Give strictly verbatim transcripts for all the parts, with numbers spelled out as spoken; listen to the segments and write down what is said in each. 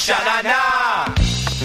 Sha-na-na.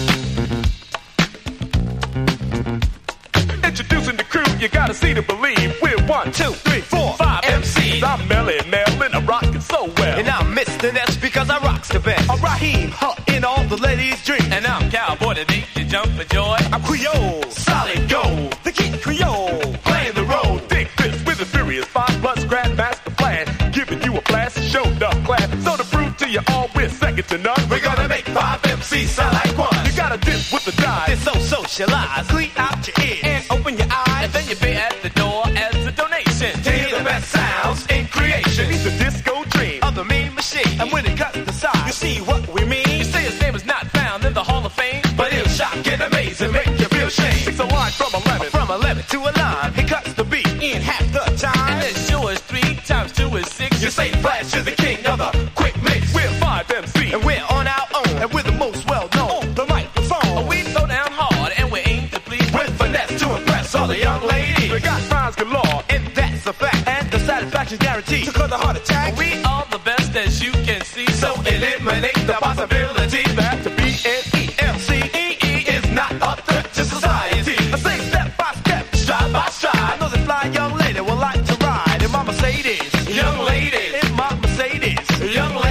Introducing the crew, you gotta see to believe. We're one, two, three, four, five M Cs. I'm Melly Mel and I'm rocking so well. And I'm Mister Ness because I rocks the best. I'm Raheem, huh, in all the ladies' dreams. And I'm Cowboy, the beat to jump for joy. I'm Creole, solid gold, the King Creole, playing the role. Dick this with a furious five plus grand master plan, giving you a blast, show enough class. So to prove to you all we're second to none, we're gonna make five M Cs sound like one. You gotta dip with the dive, it's so socialized. Clean out your ears and open your eyes, and then you pay at the door as a donation to hear the best sounds in creation. He's a disco dream of the mean machine, and when it cuts the side, you see what we mean. You say his name is not found in the Hall of Fame, but he'll shock and amaze and make you feel shame. It's a line from eleven, from eleven to a line. He cuts the beat in half the time, and then sure is three times two is six. You say Flash is the king of the quick mix. We're five M Cs, and we're on our own, and we're the most well known. On the microphone, oh, we throw down hard, and we aim to please with finesse to impress all the young ladies. We got rhymes galore, and that's a fact, and the satisfaction's guaranteed. To cause a heart attack, we are the best as you can see. So eliminate the possibility that to be an E M C E E is not a threat to society. I say step by step, stride by stride. I know this fly young lady will like to ride in my Mercedes. Young ladies, in my Mercedes. Young ladies.